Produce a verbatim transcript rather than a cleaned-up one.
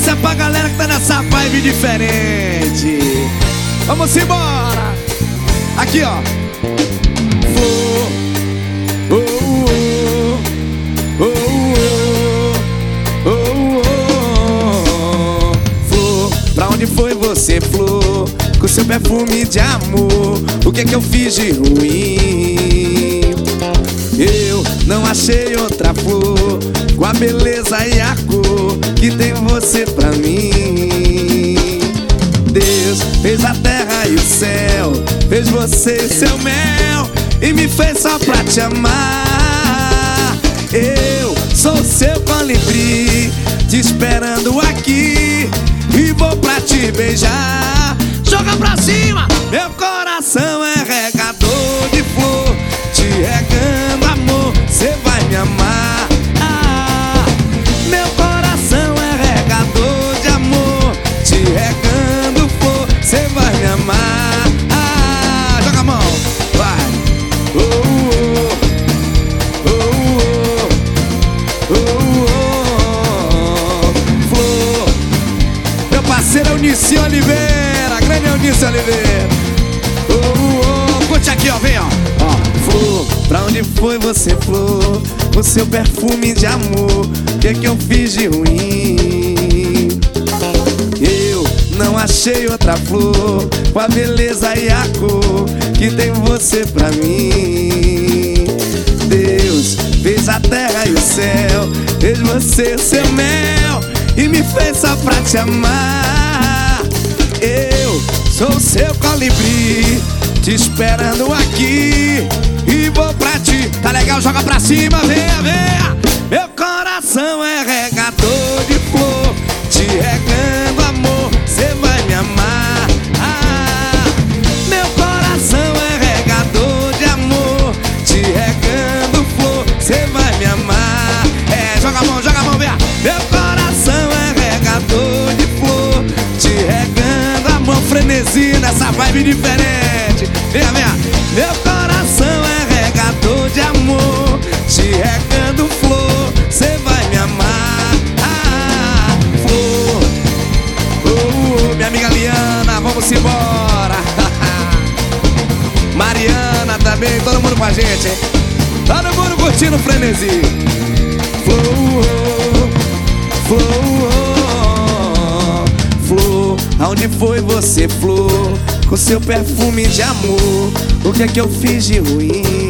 Essa é pra galera que tá nessa vibe diferente. Vamos embora. Aqui, ó. Flor, oh, oh, oh, oh, oh, oh. Flor, pra onde foi você, flor? Com seu perfume de amor, o que é que eu fiz de ruim? Eu não achei outra flor com a beleza e a cor que tem você pra mim. Deus fez a terra e o céu, fez você seu mel e me fez só pra te amar. Eu sou seu colibri, te esperando aqui e vou pra te beijar. Joga pra cima! Meu coração é regador de flor, te regando amor, cê vai me amar. Ah, meu coração é regador de amor, te regando flor, cê vai me amar. Ah, joga a mão, vai. Oh, oh, oh, oh, oh, oh. Flor, meu parceiro é o Nici Oliveira, grande é o Nici Oliveira. Oh, oh, curte aqui, ó, vem, ó. Ó, flor, pra onde foi você, flor? O seu perfume de amor, o que é que eu fiz de ruim? Eu não achei outra flor com a beleza e a cor que tem você pra mim. Deus fez a terra e o céu, fez você seu mel e me fez só pra te amar. Eu sou seu colibri, te esperando aqui e vou pra ti. Tá legal? Joga pra cima, venha, venha. Meu coração é regador de flor, te regando amor, cê vai me amar. Ah, meu coração é regador de amor, te regando flor, cê vai me amar. É, joga a mão, joga a mão, venha. Meu coração é regador de flor, te regando amor, frenesi nessa vibe diferente. Venha, venha. Meu coração é regador de amor, te regando flor, cê vai me amar. Ah, flor, oh, oh, minha amiga Liana, vamos embora. Mariana também, todo mundo com a gente, hein? Todo mundo curtindo o frenesi. Flor, flor, flor, aonde foi você, flor? Com seu perfume de amor, o que é que eu fiz de ruim?